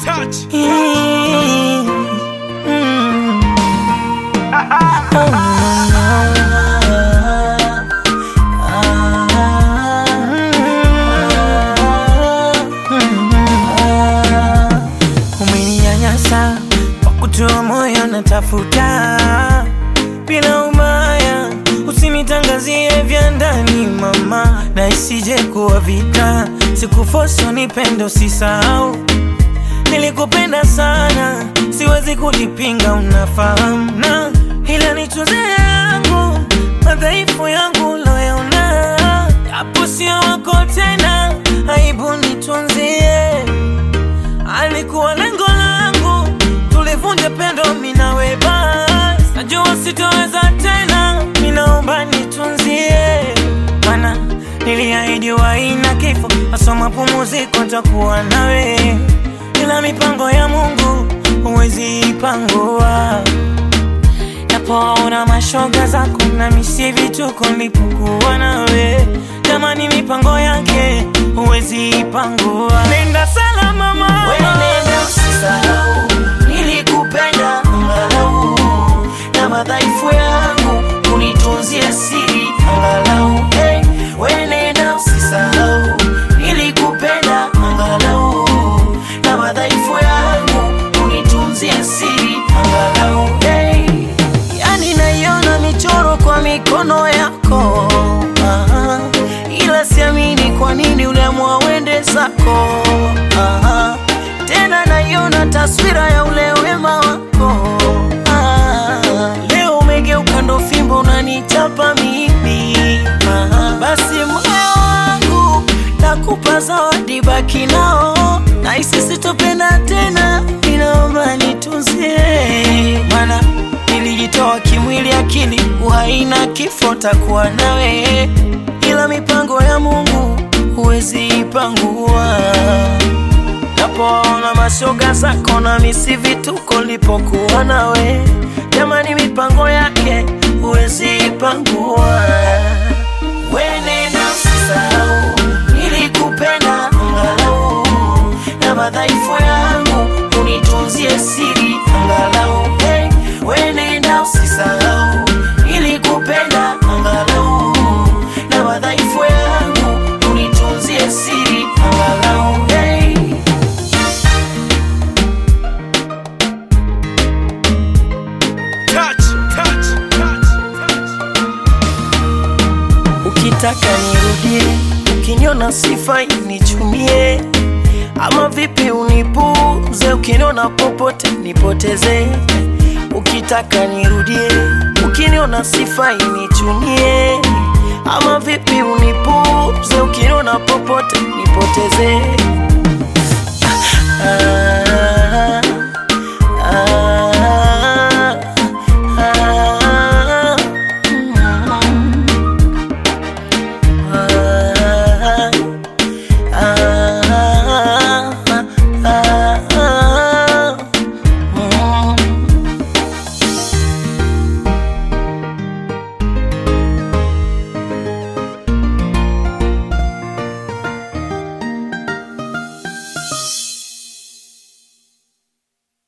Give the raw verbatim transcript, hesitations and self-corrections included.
touch. Mm, mm. Oh, umeninyanyasa kwa kutoa moyo natafuta bila umaya, usinitangazie vya ndani mama, na isije kuwa vita. Sikufoso nipendo sisahau, nilikupenda sana, siwezi kulipinga unafahamu, na ila nitunze yangu madhaifu yangu loyaona, hapo sio wako tena, aibu nitunzie. Alikuwa lengo langu tulivunje pendo minawe basi, najua sitoweza tena, minaomba nitunzie. Mana niliahidi waina kifo, asoma pumuziko takuwa nawe, ila mipango ya Mungu huwezi ipangua. Napoona mashoga zako na misi vituko nilipokuwa nawe, jamani mipango yake huwezi ipangua. Nenda salama mama, wewe nenda usisahau, nilikupenda angalau, na madhaifu yangu unitunzie siri angalau. Hey, wewe nenda usisahau, nilikupenda angalau, na madhaifu yangu unitunzie siri angalau. Hey, yani naiona michoro kwa mikono yako, aha, ila siamini kwa nini uliamua uende zako, aha, tena naiona taswira ya ule wema wako, aha, leo umegeuka ndo fimbo unanichapa mimi, aha, basi moyo wangu nakupa zawadi, baki nao, na isi sitopenda tena, ninaomba nitunzie. Mana nilijitoa kimwili akili, uhai na kifo takuwa nawe, ila mipango ya Mungu huwezi ipangua. Napoona mashoga zako na misi vituko lipokuwa nawe, jamani mipango yake huwezi ipangua. Wewe nenda usisahau, nilikupenda angalau, na madhaifu yangu unitunzie siri angalau. Hey, wewe nenda usisahau, nilikupenda angalau, na madhaifu yangu unitunzie siri angalau. Hey, Touch, touch, touch, touch. ukitaka nirudie, ukiniona sifai nichumie, ama vipi unipuze, ukiniona popote nipoteze. Ukitaka nirudie, ukiniona sifai nichumie,